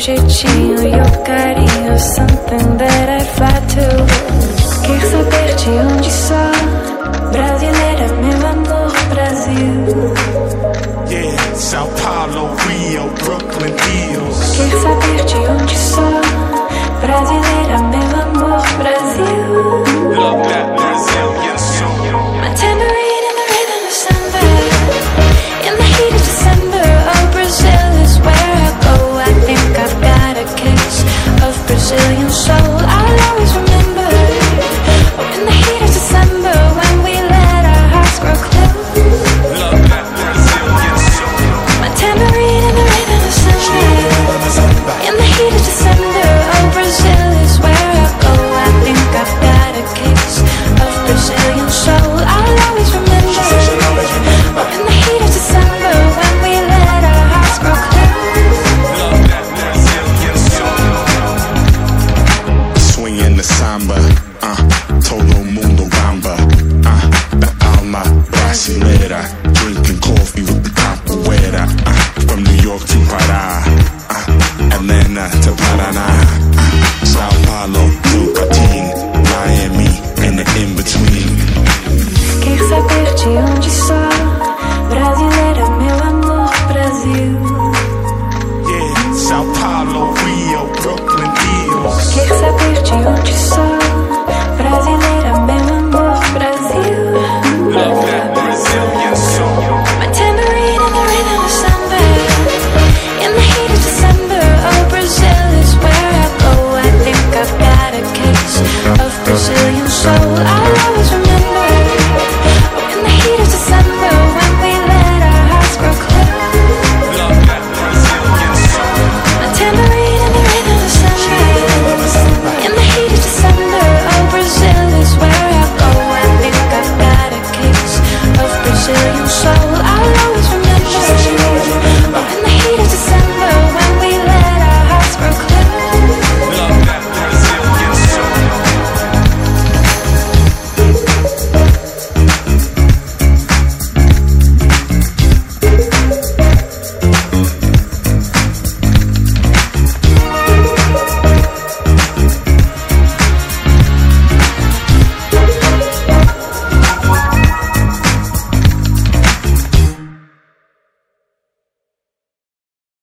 jeitinho e o carinho, something that I fly to. Quer saber de onde sou? Brasileira, meu amor, Brasil. Yeah, Sao Paulo, Rio, Brooklyn, Hills. Quer saber de onde sou? Brasileira, meu amor, Brasil. Love that Brazilian soul. My tambourine in the rhythm of samba, in the heat of December. Oh, Brazil is where I go. I think I've got a case of Brazilian soul. I'll always remember. Oh, in the heat of December, when we let our hearts grow close. Love that Brazilian soul. My tambourine in the rhythm of samba, in the heat of December. Oh, Brazil is where I go. I think I've got a case of Brazilian soul. I'll always remember. Oh, in the heat of December, when we let our hearts grow close. Love that Brazilian soul. Swinging the samba, todo mundo gamba, the alma brasileira, drinking coffee with the capoeira, from New York to Pará, Atlanta to Paraná, Sao Paulo to Patin, Miami, and the in-between. Quer saber de onde sou? Brasileira, meu amor, Brasil.